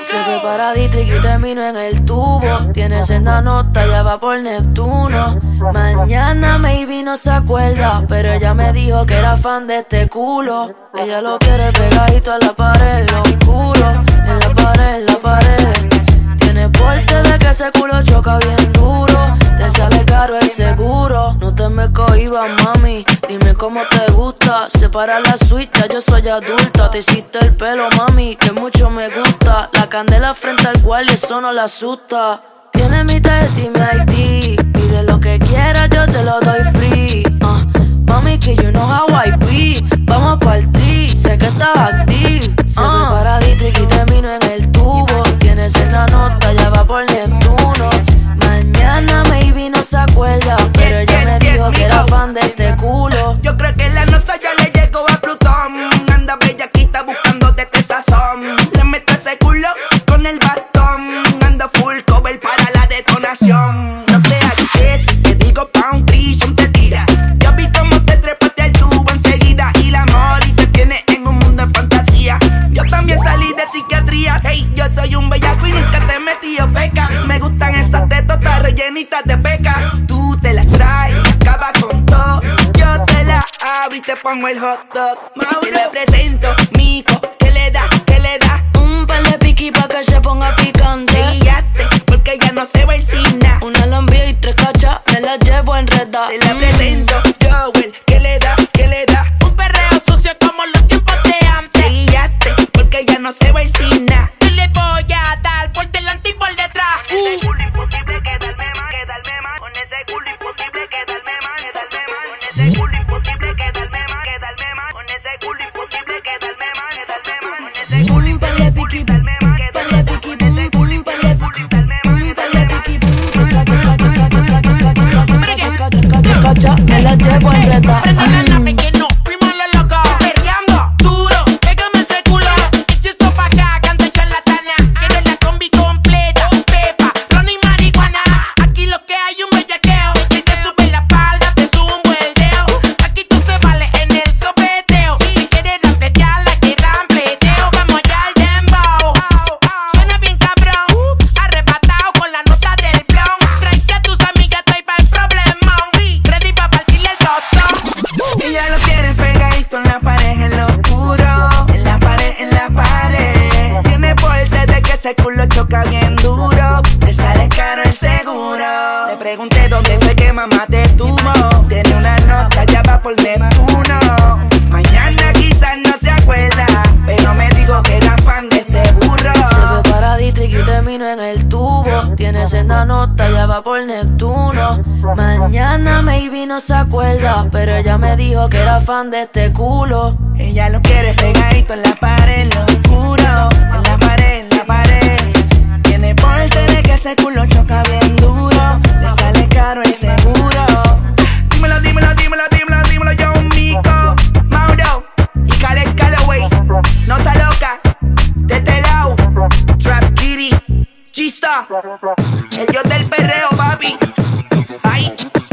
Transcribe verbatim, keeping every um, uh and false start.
Se fue para Dietrich y terminó en el tubo. Tiene senda nota, ya va por Neptuno. Mañana maybe no se acuerda, pero ella me dijo que era fan de este culo. Ella lo quiere pegadito a la pared, en lo oscuro. En la pared, en la pared. Tiene porte de que ese culo choca bien duro. Te sale caro el seguro. No te me cohibas, mami. Dime cómo te gusta. Separa la suite, ya yo soy adulta. Te hiciste el pelo, mami, que mucho me gusta. La candela frente al cual y eso no la asusta. Tiene mi tarjeta y mi I D. Pide lo que quieras, yo te lo doy free. uh, Mami, que you know how I be. Vamos pa'l tri, sé que estás active. Se uh. fue para Dietrich y terminó en el tubo. Tiene senda nota, ya va por Neptuno. Mañana maybe no se acuerda, pero ella me dijo que era fan de este culo. Yo creo que la nota ya le llegó a Plutón. Anda bellaquita buscando de este sazón. Le meto ese culo con el bastón. Anda full cover para la detonación. No creas que si te digo pa' un prison te tira. Yo vi cómo te trepaste al tubo enseguida. Y la mori te tiene en un mundo de fantasía. Yo también salí de psiquiatría. Hey, yo soy un bellaco y nunca te he metido feca. Me gustan esas tetotas rellenitas de peca. Tú te las traes, acaba con todo. Yo te la abro y te pongo el hot dog. Te le presento, mico, que le da, que le da. Un par de piqui pa' que se ponga picante. Guíate, porque ya no se va el cina. Una lambia y tres cachas, me las llevo enredada. Te la presento, Joel, que le da, que le da. Un perreo sucio como los tiempos de antes. Guíate, porque ya no se va el cina. Yo le voy a dar por delante y por detrás. Ese culo imposible quedarme mal, quedarme mal. Con ese culo imposible quedarme mal, quedarme mal. Con ese culo imposible quedarme mal, quedarme mal. Con ese culo imposible quedarme mal, quedarme mal. Con ese culo imposible quedarme mal, quedarme mal. Con ese culo imposible quedarme mal, cacha, me las llevo enredada. Prende la nave que no, primo lo loco. Perreando, duro, pégame ese culo. Eche eso pa' acá, canta charlatana. Quiero la combi completa, pepa, ron y marihuana. Aquí lo que hay un bellaqueo. Si te sube la falda, te zumbo el dedo. Aquí tú se vale en el sopeteo. Si quieres rampletear, la que rampleteo. Vamos ya al dembow. Suena bien cabrón, arrebatado con la nota del blon. Trae a tus amigas, trae pa' el problemón. Ready pa' partirle el tostón. ella lo quiere pegadito en la pared, en lo oscuro. En la pared, en la pared. Tiene porte de que ese culo choca bien duro. Le sale caro el seguro. Le pregunté dónde fue que mamá te tuvo. Tiene una nota, ya va por Neptuno. Mañana quizás no se acuerda, pero me dijo que era fan de este burro. Se fue para Dietrich y terminó en el tubo. Tiene senda nota, ya va por Neptuno. Mañana maybe no se acuerda, pero ella me dijo que era fan de este culo. Ella lo quiere pegadito en la pared, en lo oscuro. En la pared, en la pared. Tiene porte de que ese culo choca bien duro. Le sale caro el seguro. Dímelo, dímelo, dímelo, dímelo, dímelo, yo un mico. Mauro y Khaled Calloway. No está loca, de este lado. Trap Kitty, G-Star, el dios del perreo, papi. Ay.